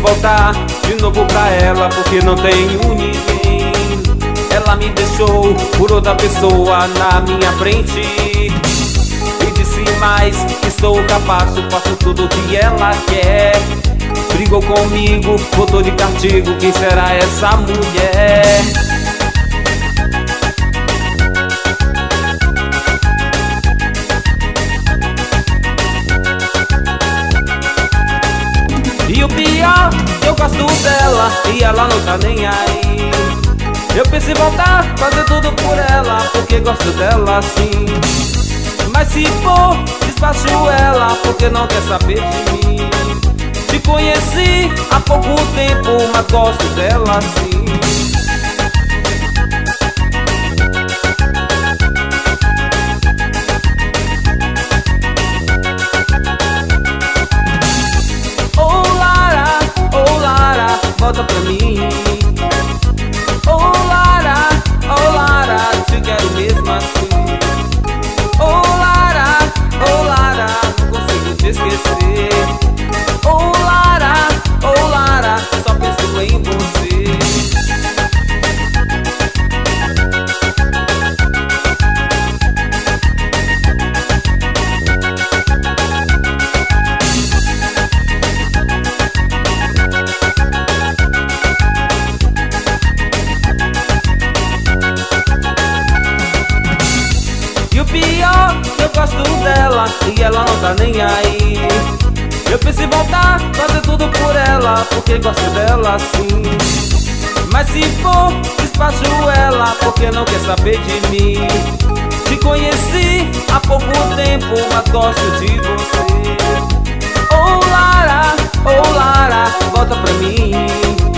voltar de novo pra ela, porque não tenho ninguém. Ela me deixou por outra pessoa na minha frente e disse mais que sou capaz, eu faço tudo o que ela quer. Brigou comigo, botou de castigo, quem será essa mulher? E o pior, eu gosto dela e ela não tá nem aí. Eu penso em voltar, fazer tudo por ela, porque gosto dela sim. Mas se for, despacho ela, porque não quer saber de mim. Te conheci há pouco tempo, mas gosto dela sim. Oh Lara, volta pra mim. Oh Lara, te quero mesmo assim. Oh Lara, não consigo te esquecer. Oh Lara, só penso em você. E o pior, eu gosto dela e ela não tá nem aí. Eu penso em voltar, fazer tudo por ela, porque gosto dela sim. Mas se for, despacho ela, porque não quer saber de mim. Te conheci há pouco tempo, mas gosto de você. Oh Lara, volta pra mim.